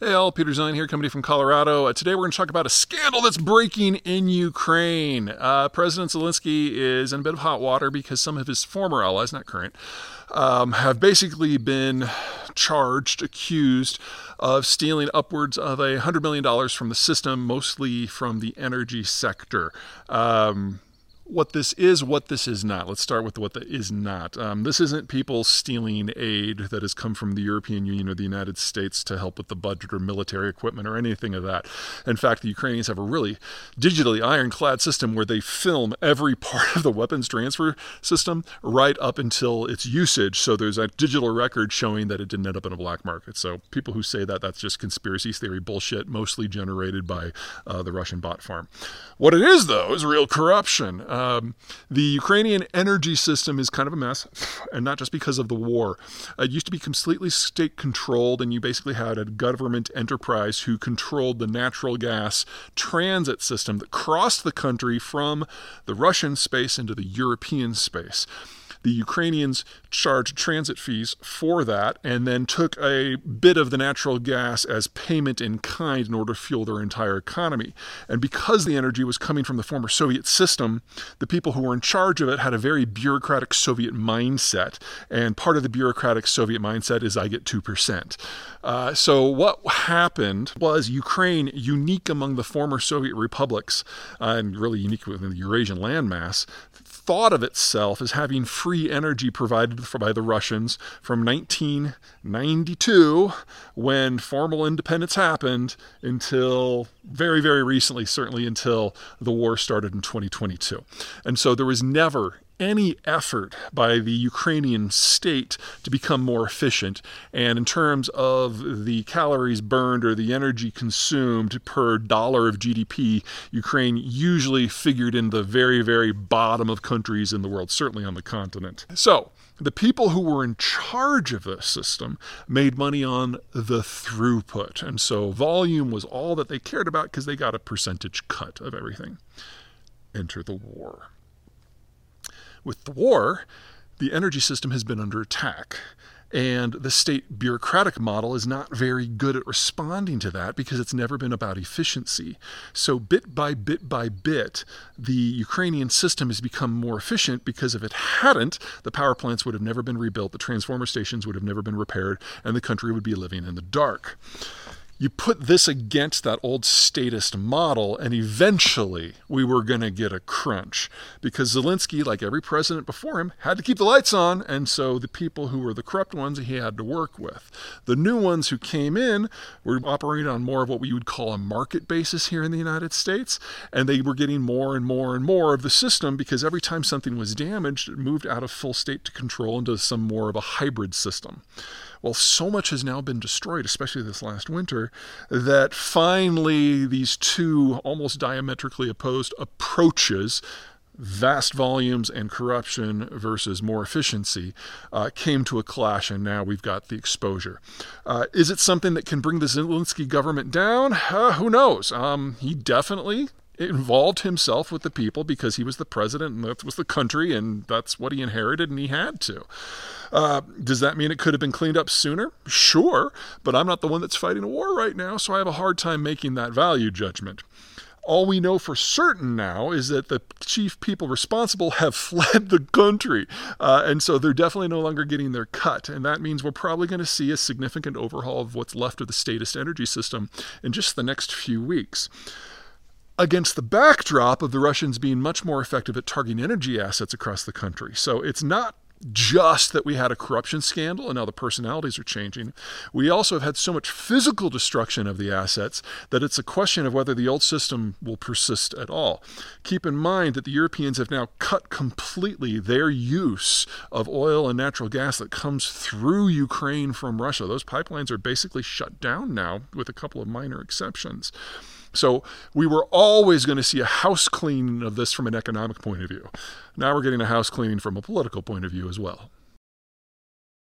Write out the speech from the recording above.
Hey all, Peter Zine here, coming to you from Colorado. Today we're going to talk about a scandal that's breaking in Ukraine. President Zelensky is in a bit of hot water because some of his former allies, not current, have basically been accused of stealing upwards of $100 million from the system, mostly from the energy sector. What this is, what this is not. Let's start with what that is not. This isn't people stealing aid that has come from the European Union or the United States to help with the budget or military equipment or anything of that. In fact, the Ukrainians have a really digitally ironclad system where they film every part of the weapons transfer system right up until its usage. So there's a digital record showing that it didn't end up in a black market. So people who say that, that's just conspiracy theory bullshit, mostly generated by the Russian bot farm. What it is, though, is real corruption. The Ukrainian energy system is kind of a mess, and not just because of the war. It used to be completely state-controlled, and you basically had a government enterprise who controlled the natural gas transit system that crossed the country from the Russian space into the European space. The Ukrainians charged transit fees for that and then took a bit of the natural gas as payment in kind in order to fuel their entire economy. And because the energy was coming from the former Soviet system, the people who were in charge of it had a very bureaucratic Soviet mindset. And part of the bureaucratic Soviet mindset is I get 2%. So what happened was Ukraine, unique among the former Soviet republics, and really unique within the Eurasian landmass, thought of itself as having free energy provided by the Russians from 1992, when formal independence happened, until very, very recently, certainly until the war started in 2022. And so there was never any effort by the Ukrainian state to become more efficient. And in terms of the calories burned or the energy consumed per dollar of GDP, Ukraine usually figured in the very, very bottom of countries in the world, certainly on the continent. So the people who were in charge of this system made money on the throughput. And so volume was all that they cared about because they got a percentage cut of everything. Enter the war. With the war, the energy system has been under attack, and the state bureaucratic model is not very good at responding to that because it's never been about efficiency. So bit by bit by bit, the Ukrainian system has become more efficient because if it hadn't, the power plants would have never been rebuilt, the transformer stations would have never been repaired, and the country would be living in the dark. You put this against that old statist model, and eventually we were going to get a crunch because Zelensky, like every president before him, had to keep the lights on, and so the people who were the corrupt ones he had to work with. The new ones who came in were operating on more of what we would call a market basis here in the United States, and they were getting more and more and more of the system because every time something was damaged, it moved out of full state to control into some more of a hybrid system. Well, so much has now been destroyed, especially this last winter, that finally these two almost diametrically opposed approaches, vast volumes and corruption versus more efficiency, came to a clash, and now we've got the exposure. Is it something that can bring the Zelensky government down? Who knows? He definitely involved himself with the people because he was the president and that was the country and that's what he inherited and he had to. Does that mean it could have been cleaned up sooner? Sure, but I'm not the one that's fighting a war right now, so I have a hard time making that value judgment. All we know for certain now is that the chief people responsible have fled the country, and so they're definitely no longer getting their cut, and that means we're probably going to see a significant overhaul of what's left of the statist energy system in just the next few weeks. Against the backdrop of the Russians being much more effective at targeting energy assets across the country. So it's not just that we had a corruption scandal and now the personalities are changing. We also have had so much physical destruction of the assets that it's a question of whether the old system will persist at all. Keep in mind that the Europeans have now cut completely their use of oil and natural gas that comes through Ukraine from Russia. Those pipelines are basically shut down now with a couple of minor exceptions. So we were always going to see a house cleaning of this from an economic point of view. Now we're getting a house cleaning from a political point of view as well.